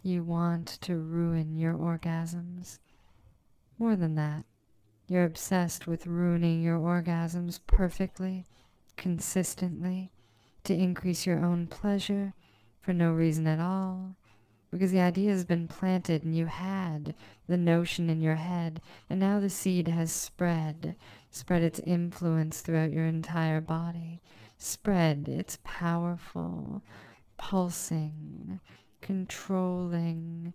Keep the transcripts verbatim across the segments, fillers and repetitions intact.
You want to ruin your orgasms. More than that, you're obsessed with ruining your orgasms perfectly, consistently, to increase your own pleasure for no reason at all. Because the idea has been planted and you had the notion in your head, and now the seed has spread, spread its influence throughout your entire body, spread its powerful, pulsing, controlling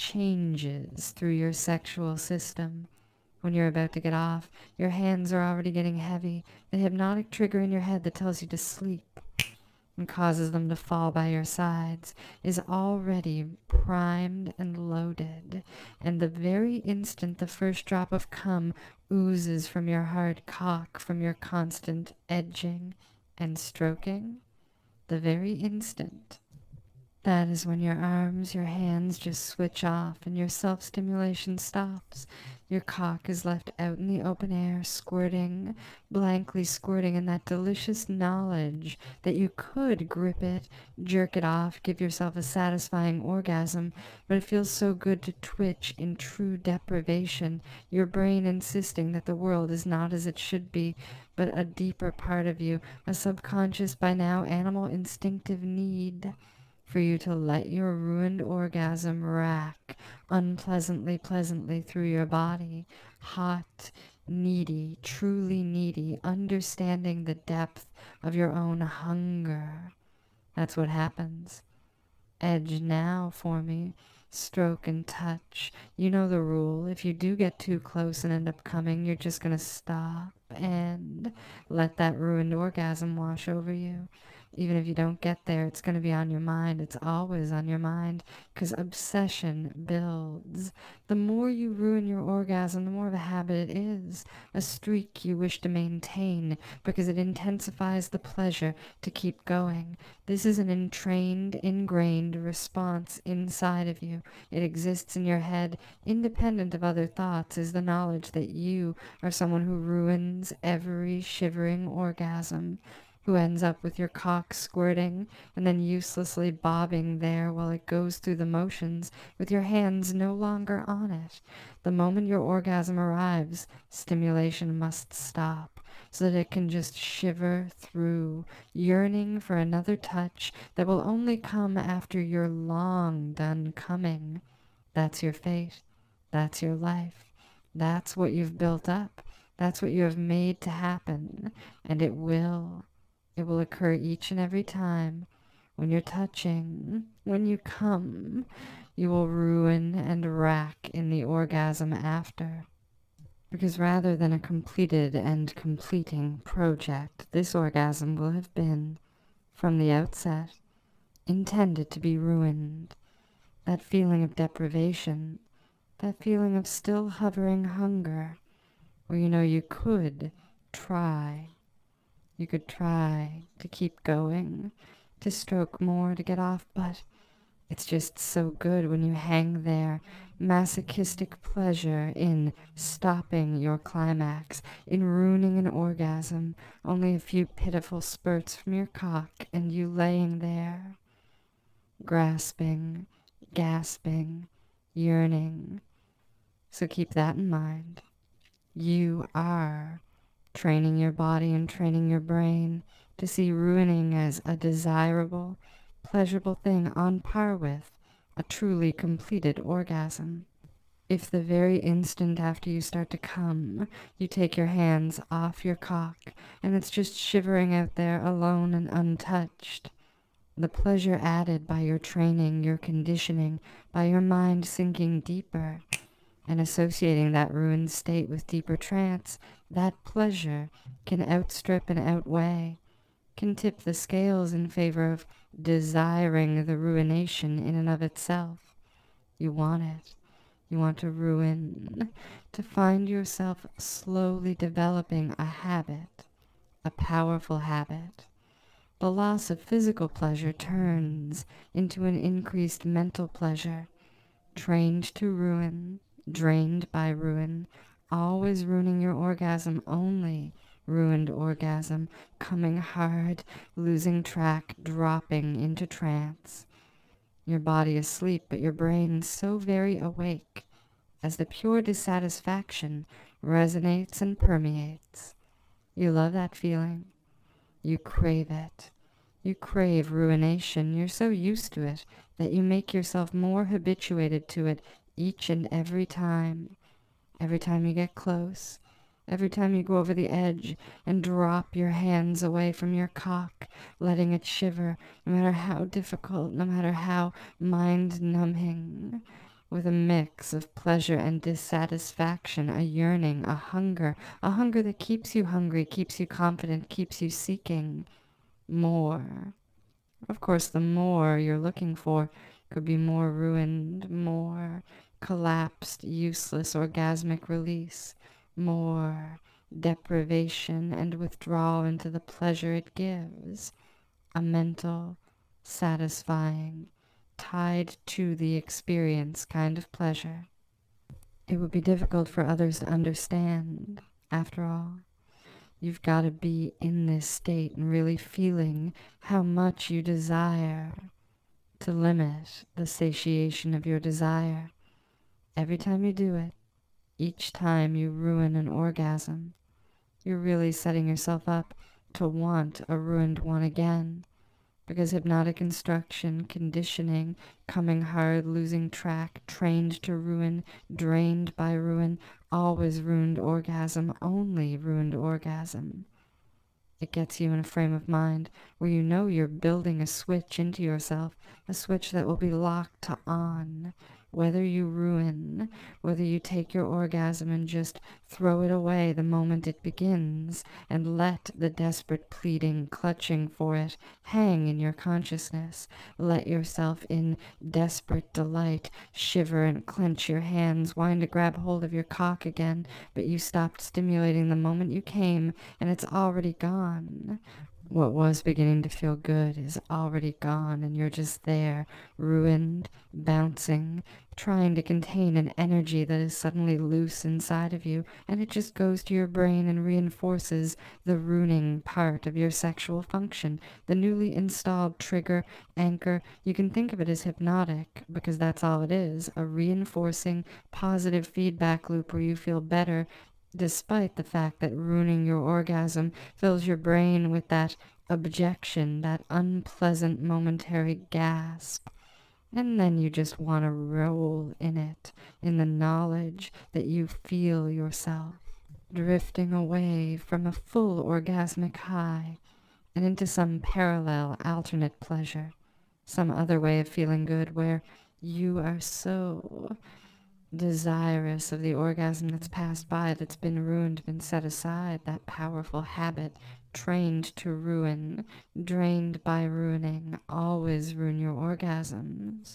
changes through your sexual system. When you're about to get off, your hands are already getting heavy. The hypnotic trigger in your head that tells you to sleep and causes them to fall by your sides is already primed and loaded. And the very instant the first drop of cum oozes from your hard cock from your constant edging and stroking, the very instant, that is when your arms, your hands just switch off and your self-stimulation stops. Your cock is left out in the open air, squirting, blankly squirting in that delicious knowledge that you could grip it, jerk it off, give yourself a satisfying orgasm, but it feels so good to twitch in true deprivation, your brain insisting that the world is not as it should be, but a deeper part of you, a subconscious, by now animal instinctive need for you to let your ruined orgasm rack unpleasantly pleasantly through your body, hot, needy, truly needy, understanding the depth of your own hunger. That's what happens. Edge now for me. Stroke and touch. You know the rule. If you do get too close and end up coming, you're just going to stop and let that ruined orgasm wash over you. Even if you don't get there, it's going to be on your mind. It's always on your mind because obsession builds. The more you ruin your orgasm, the more of a habit it is. A streak you wish to maintain because it intensifies the pleasure to keep going. This is an entrained, ingrained response inside of you. It exists in your head, independent of other thoughts, is the knowledge that you are someone who ruins every shivering orgasm, who ends up with your cock squirting and then uselessly bobbing there while it goes through the motions with your hands no longer on it. The moment your orgasm arrives, stimulation must stop so that it can just shiver through, yearning for another touch that will only come after you're long done coming. That's your fate. That's your life. That's what you've built up. That's what you have made to happen. And it will. It will occur each and every time. When you're touching, when you come, you will ruin and rack in the orgasm after. Because rather than a completed and completing project, this orgasm will have been, from the outset, intended to be ruined. That feeling of deprivation, that feeling of still hovering hunger, where you know you could try. You could try to keep going, to stroke more, to get off, but it's just so good when you hang there, masochistic pleasure in stopping your climax, in ruining an orgasm, only a few pitiful spurts from your cock, and you laying there, grasping, gasping, yearning. So keep that in mind. You are training your body and training your brain to see ruining as a desirable, pleasurable thing on par with a truly completed orgasm. If the very instant after you start to come, you take your hands off your cock and it's just shivering out there alone and untouched, the pleasure added by your training, your conditioning, by your mind sinking deeper and associating that ruined state with deeper trance, that pleasure can outstrip and outweigh, can tip the scales in favor of desiring the ruination in and of itself. You want it. You want to ruin, to find yourself slowly developing a habit, a powerful habit. The loss of physical pleasure turns into an increased mental pleasure, trained to ruin, drained by ruin, always ruining your orgasm, only ruined orgasm, coming hard, losing track, dropping into trance. Your body asleep, but your brain so very awake, as the pure dissatisfaction resonates and permeates. You love that feeling. You crave it. You crave ruination. You're so used to it that you make yourself more habituated to it each and every time. Every time you get close, every time you go over the edge and drop your hands away from your cock, letting it shiver, no matter how difficult, no matter how mind-numbing, with a mix of pleasure and dissatisfaction, a yearning, a hunger, a hunger that keeps you hungry, keeps you confident, keeps you seeking more. Of course, the more you're looking for could be more ruined, more collapsed, useless orgasmic release, more deprivation and withdrawal into the pleasure it gives, a mental, satisfying, tied to the experience kind of pleasure. It would be difficult for others to understand, after all. You've got to be in this state and really feeling how much you desire to limit the satiation of your desire. Every time you do it, each time you ruin an orgasm, you're really setting yourself up to want a ruined one again. Because hypnotic instruction, conditioning, coming hard, losing track, trained to ruin, drained by ruin, always ruined orgasm, only ruined orgasm. It gets you in a frame of mind where you know you're building a switch into yourself, a switch that will be locked to on. Whether you ruin, whether you take your orgasm and just throw it away the moment it begins, and let the desperate pleading, clutching for it, hang in your consciousness. Let yourself in desperate delight shiver and clench your hands, wanting to grab hold of your cock again, but you stopped stimulating the moment you came, and it's already gone. What was beginning to feel good is already gone, and you're just there, ruined, bouncing, trying to contain an energy that is suddenly loose inside of you, and it just goes to your brain and reinforces the ruining part of your sexual function, the newly installed trigger, anchor. You can think of it as hypnotic, because that's all it is, a reinforcing, positive feedback loop where you feel better, despite the fact that ruining your orgasm fills your brain with that objection, that unpleasant momentary gasp. And then you just want to roll in it, in the knowledge that you feel yourself drifting away from a full orgasmic high and into some parallel alternate pleasure, some other way of feeling good where you are so desirous of the orgasm that's passed by, that's been ruined, been set aside, that powerful habit, trained to ruin, drained by ruining, always ruin your orgasms.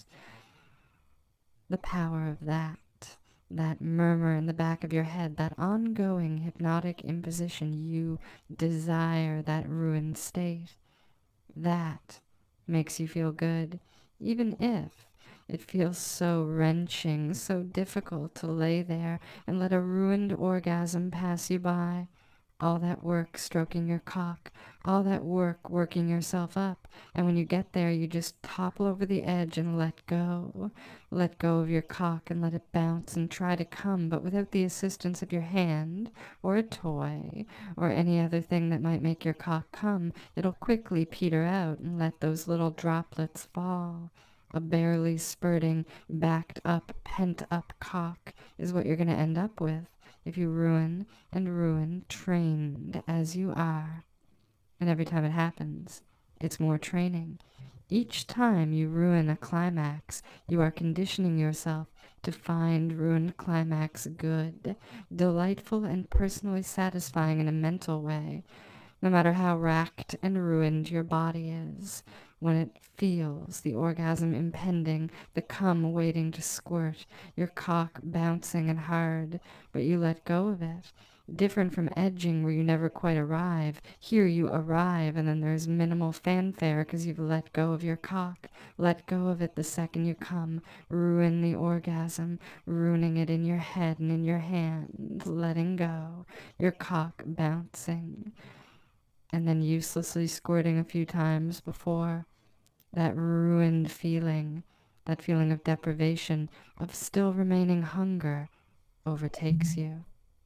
The power of that, that murmur in the back of your head, that ongoing hypnotic imposition, you desire that ruined state, that makes you feel good, even if it feels so wrenching, so difficult to lay there and let a ruined orgasm pass you by. All that work stroking your cock, all that work working yourself up, and when you get there you just topple over the edge and let go. Let go of your cock and let it bounce and try to come, but without the assistance of your hand or a toy or any other thing that might make your cock come, it'll quickly peter out and let those little droplets fall. A barely spurting, backed up, pent up cock is what you're going to end up with if you ruin and ruin, trained as you are. And every time it happens, it's more training. Each time you ruin a climax, you are conditioning yourself to find ruined climax good, delightful and personally satisfying in a mental way, no matter how racked and ruined your body is. When it feels the orgasm impending, the cum waiting to squirt, your cock bouncing and hard, but you let go of it. Different from edging where you never quite arrive. Here you arrive and then there's minimal fanfare because you've let go of your cock. Let go of it the second you come. Ruin the orgasm, ruining it in your head and in your hand. Letting go. Your cock bouncing. And then uselessly squirting a few times before that ruined feeling that feeling of deprivation, of still remaining hunger, overtakes you.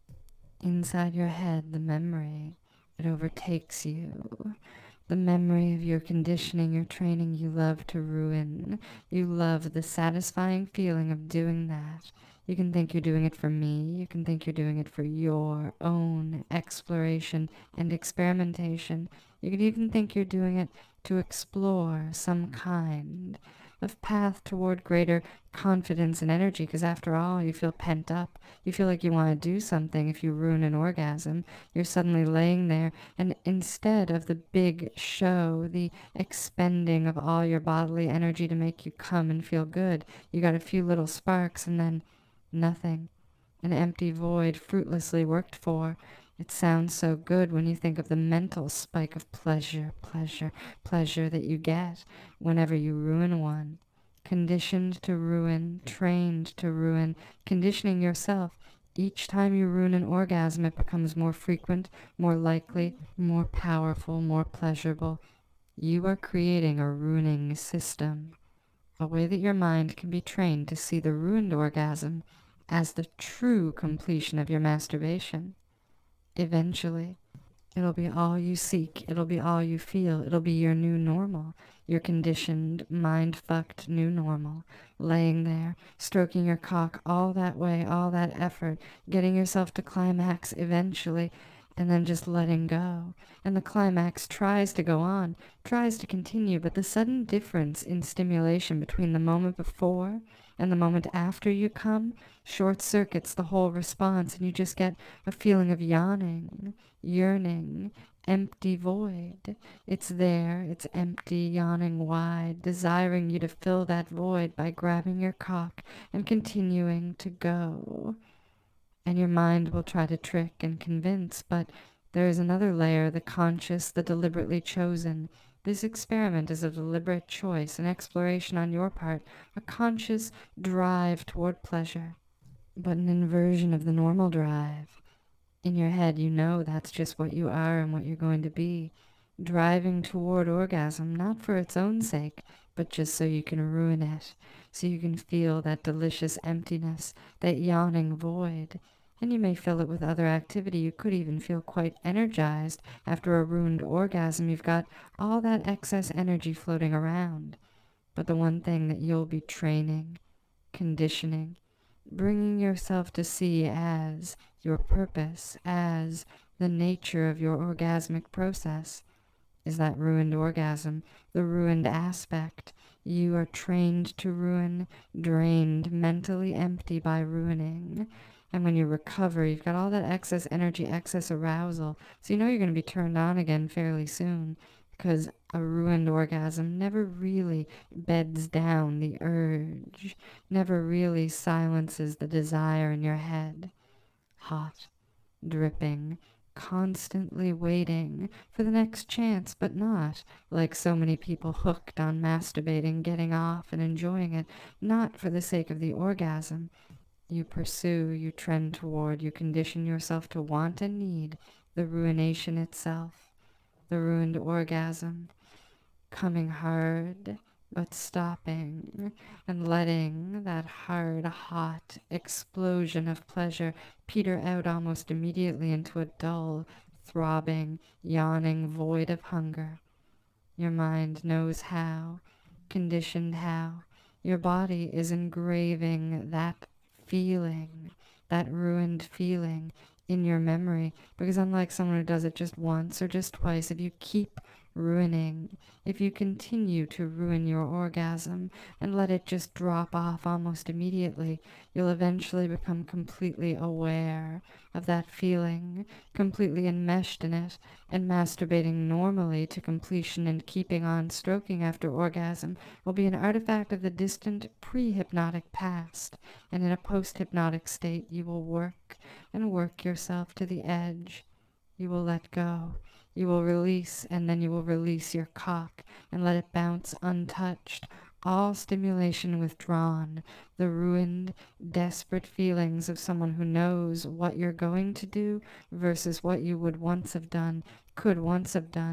Inside your head, the memory, it overtakes you. The memory of your conditioning, your training you love to ruin. You love the satisfying feeling of doing that. You can think you're doing it for me. You can think you're doing it for your own exploration and experimentation. You can even think you're doing it to explore some kind of path toward greater confidence and energy, because after all, you feel pent up. You feel like you want to do something. If you ruin an orgasm, you're suddenly laying there, and instead of the big show, the expending of all your bodily energy to make you come and feel good, you got a few little sparks and then nothing. An empty void fruitlessly worked for. It sounds so good when you think of the mental spike of pleasure, pleasure, pleasure that you get whenever you ruin one. Conditioned to ruin, trained to ruin, conditioning yourself. Each time you ruin an orgasm, it becomes more frequent, more likely, more powerful, more pleasurable. You are creating a ruining system, a way that your mind can be trained to see the ruined orgasm as the true completion of your masturbation. Eventually, it'll be all you seek. It'll be all you feel. It'll be your new normal, your conditioned, mind-fucked new normal. Laying there, stroking your cock all that way, all that effort, getting yourself to climax eventually, and then just letting go. And the climax tries to go on, tries to continue, but the sudden difference in stimulation between the moment before and the moment after you come short circuits the whole response, and you just get a feeling of yawning, yearning, empty void. It's there, it's empty, yawning wide, desiring you to fill that void by grabbing your cock and continuing to go. And your mind will try to trick and convince, but there is another layer, the conscious, the deliberately chosen. This experiment is a deliberate choice, an exploration on your part, a conscious drive toward pleasure, but an inversion of the normal drive. In your head, you know that's just what you are and what you're going to be, driving toward orgasm, not for its own sake, but just so you can ruin it, so you can feel that delicious emptiness, that yawning void. And you may fill it with other activity. You could even feel quite energized after a ruined orgasm. You've got all that excess energy floating around. But the one thing that you'll be training, conditioning, bringing yourself to see as your purpose, as the nature of your orgasmic process, is that ruined orgasm, the ruined aspect. You are trained to ruin, drained, mentally empty by ruining. And when you recover, you've got all that excess energy, excess arousal. So you know you're going to be turned on again fairly soon, because a ruined orgasm never really beds down the urge, never really silences the desire in your head. Hot, dripping, constantly waiting for the next chance, but not, like so many people hooked on masturbating, getting off and enjoying it, not for the sake of the orgasm. You pursue, you trend toward, you condition yourself to want and need the ruination itself, the ruined orgasm, coming hard, but stopping and letting that hard, hot explosion of pleasure peter out almost immediately into a dull, throbbing, yawning void of hunger. Your mind knows how, conditioned how. Your body is engraving that feeling, that ruined feeling in your memory, because unlike someone who does it just once or just twice, if you keep ruining, if you continue to ruin your orgasm and let it just drop off almost immediately, you'll eventually become completely aware of that feeling, completely enmeshed in it, and masturbating normally to completion and keeping on stroking after orgasm will be an artifact of the distant pre-hypnotic past, and in a post-hypnotic state you will work and work yourself to the edge. You will let go. You will release, and then you will release your cock and let it bounce untouched, all stimulation withdrawn, the ruined, desperate feelings of someone who knows what you're going to do versus what you would once have done, could once have done,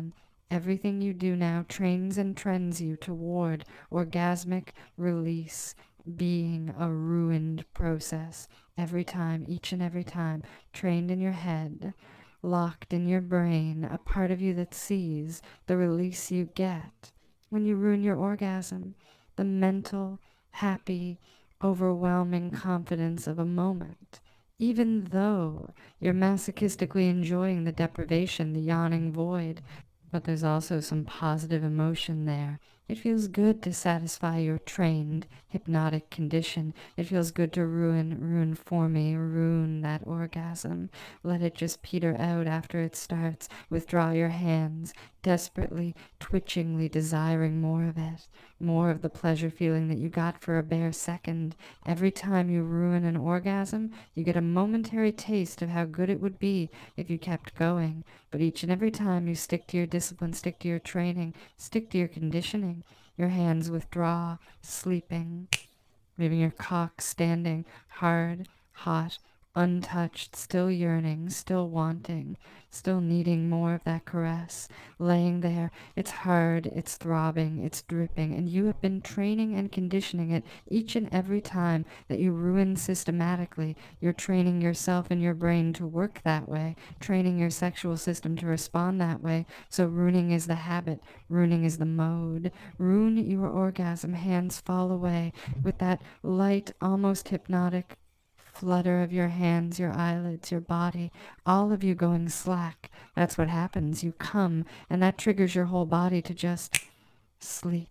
Everything you do now trains and trends you toward orgasmic release, being a ruined process. Every time, each and every time, trained in your head, locked in your brain, a part of you that sees the release you get when you ruin your orgasm, the mental, happy, overwhelming confidence of a moment. Even though you're masochistically enjoying the deprivation, the yawning void, but there's also some positive emotion there. It feels good to satisfy your trained, hypnotic condition. It feels good to ruin, ruin for me, ruin that orgasm. Let it just peter out after it starts. Withdraw your hands, desperately, twitchingly desiring more of it. More of the pleasure feeling that you got for a bare second. Every time you ruin an orgasm, you get a momentary taste of how good it would be if you kept going. But each and every time you stick to your discipline, stick to your training, stick to your conditioning, your hands withdraw, sleeping, leaving your cock standing, hard, hot, untouched, still yearning, still wanting, still needing more of that caress, laying there. It's hard, it's throbbing, it's dripping, and you have been training and conditioning it each and every time that you ruin systematically. You're training yourself and your brain to work that way, training your sexual system to respond that way. So ruining is the habit, ruining is the mode. Ruin your orgasm, hands fall away with that light, almost hypnotic flutter of your hands, your eyelids, your body, all of you going slack. That's what happens. You come, and that triggers your whole body to just sleep,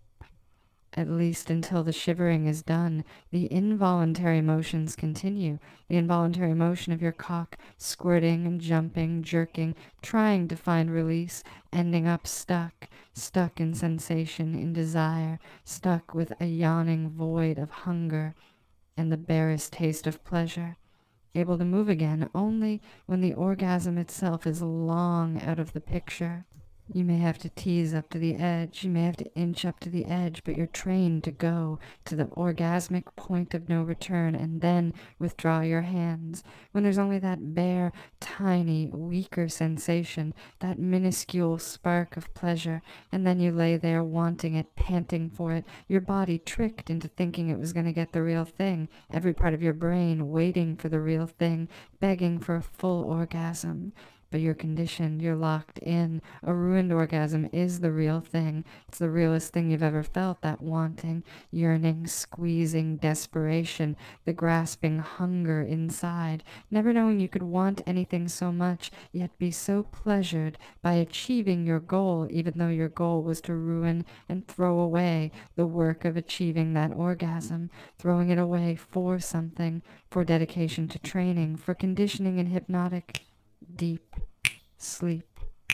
at least until the shivering is done. The involuntary motions continue. The involuntary motion of your cock squirting and jumping, jerking, trying to find release, ending up stuck, stuck in sensation, in desire, stuck with a yawning void of hunger and the barest taste of pleasure, able to move again only when the orgasm itself is long out of the picture. You may have to tease up to the edge, you may have to inch up to the edge, but you're trained to go to the orgasmic point of no return and then withdraw your hands. When there's only that bare, tiny, weaker sensation, that minuscule spark of pleasure, and then you lay there wanting it, panting for it, your body tricked into thinking it was going to get the real thing, every part of your brain waiting for the real thing, begging for a full orgasm. But you're conditioned, you're locked in. A ruined orgasm is the real thing. It's the realest thing you've ever felt, that wanting, yearning, squeezing desperation, the grasping hunger inside, never knowing you could want anything so much, yet be so pleasured by achieving your goal, even though your goal was to ruin and throw away the work of achieving that orgasm, throwing it away for something, for dedication to training, for conditioning and hypnotic deep sleep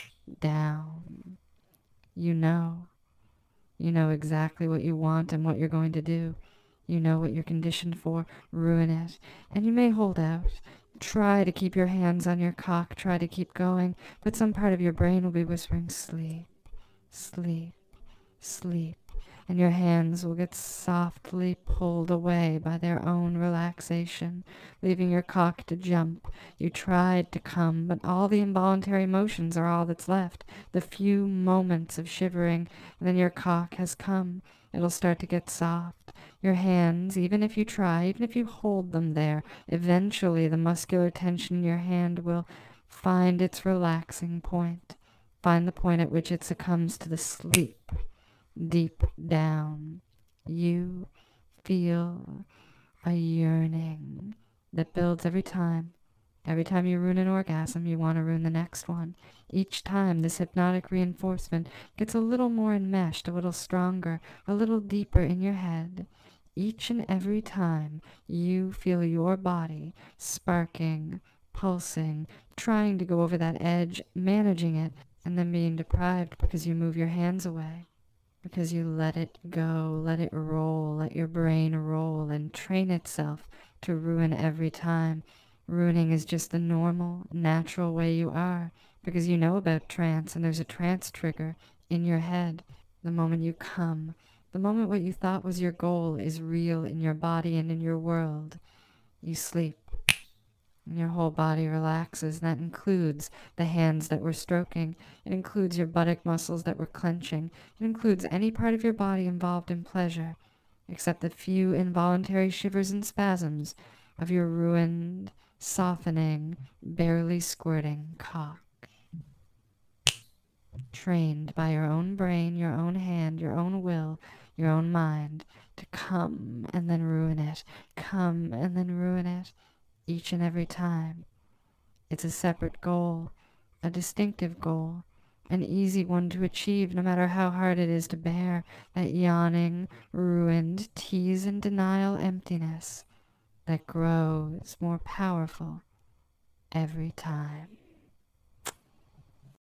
down. You know. You know exactly what you want and what you're going to do. You know what you're conditioned for. Ruin it. And you may hold out. Try to keep your hands on your cock. Try to keep going. But some part of your brain will be whispering, sleep, sleep, sleep. And your hands will get softly pulled away by their own relaxation, leaving your cock to jump. You tried to come, but all the involuntary motions are all that's left. The few moments of shivering, and then your cock has come. It'll start to get soft. Your hands, even if you try, even if you hold them there, eventually the muscular tension in your hand will find its relaxing point, find the point at which it succumbs to the sleep. Deep down, you feel a yearning that builds every time. Every time you ruin an orgasm, you want to ruin the next one. Each time, this hypnotic reinforcement gets a little more enmeshed, a little stronger, a little deeper in your head. Each and every time, you feel your body sparking, pulsing, trying to go over that edge, managing it, and then being deprived because you move your hands away. Because you let it go, let it roll, let your brain roll and train itself to ruin every time. Ruining is just the normal, natural way you are, because you know about trance, and there's a trance trigger in your head. The moment you come, the moment what you thought was your goal is real in your body and in your world, you sleep. Your whole body relaxes. That includes the hands that were stroking. It includes your buttock muscles that were clenching. It includes any part of your body involved in pleasure, except the few involuntary shivers and spasms of your ruined, softening, barely squirting cock. Trained by your own brain, your own hand, your own will, your own mind, to come and then ruin it, come and then ruin it, each and every time. It's a separate goal, a distinctive goal, an easy one to achieve no matter how hard it is to bear, that yawning, ruined, tease and denial emptiness that grows more powerful every time.